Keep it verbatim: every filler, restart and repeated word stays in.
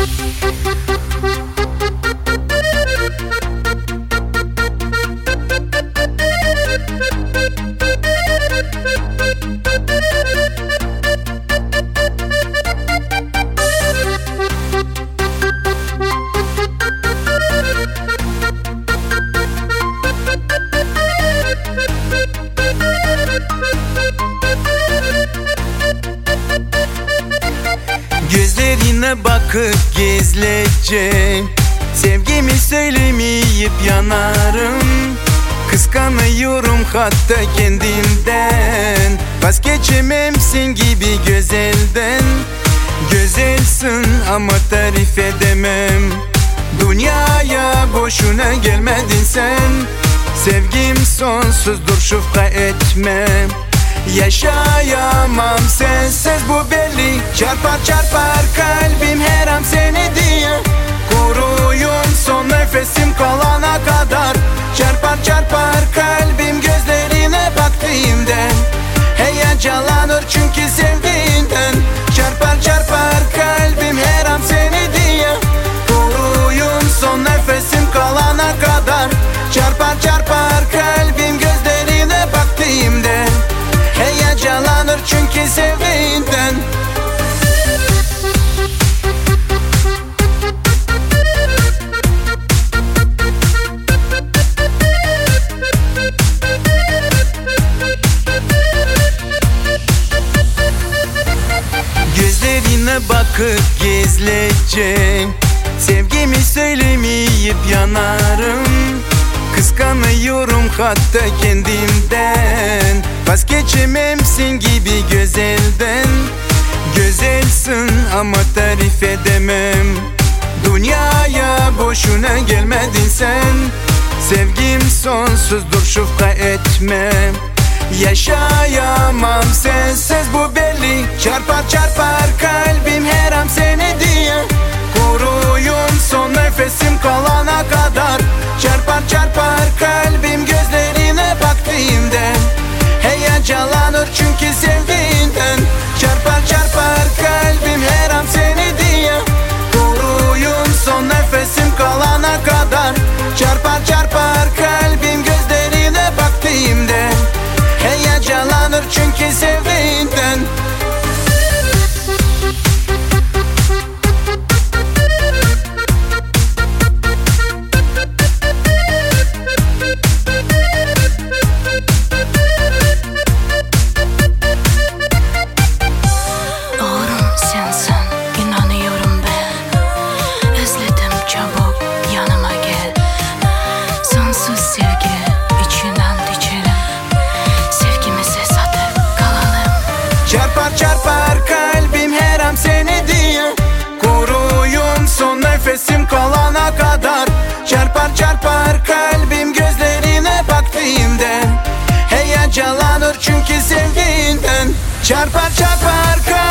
Gözlerine bakıp gizlice sevgimi söylemeyip yanarım. Kıskanıyorum hatta kendimden, vazgeçememsin gibi güzelden. Güzelsin ama tarif edemem, dünyaya boşuna gelmedin sen. Sevgim sonsuzdur, şufka etme. Yaşayamam sensiz, bu belli. Çarpar çarpar kalbim her an seni diye. Koruyun son nefesim kalana kadar. Çarpar çarpar kalbim gözlerine baktığımda. Heyecanlanır çünkü sevdiğinden. Çarpar çarpar kalbim her an seni diye. Koruyun son nefesim kalana kadar. Çarpar çarpar kalbim gözlerine baktığımda. Heyecanlanır çünkü sevdiğinden. Gözlerine bakıp gizlice sevgimi söylemeyip yanarım. Kıskanıyorum hatta kendimden, vazgeçememsin gibi güzelden. Güzelsin ama tarif edemem, dünyaya boşuna gelmedin sen. Sevgim sonsuzdur, şufka etme. Yaşayamam sensiz, bu belli. Çarpar çarpar kalbim her an seni diye. Koruyun son nefesim kalana kadar. Çarpar çarpar kalbim gözlerine baktığımda. Heyecanlanır çünkü sevdiğinden. Çarpar çarpar kalbim her an seni diye. Koruyun son nefesim kalana kadar. Çarpar çarpar kalbim gözlerine baktığımda. Heyecanlanır çünkü sevdiğinden. Çarpar çarpar kalbim her an seni diye. Koruyun son nefesim kalana kadar. Çarpar çarpar kalbim gözlerine baktığımda. Heyecanlanır çünkü sevdiğinden. Çarpar çarpar kalbim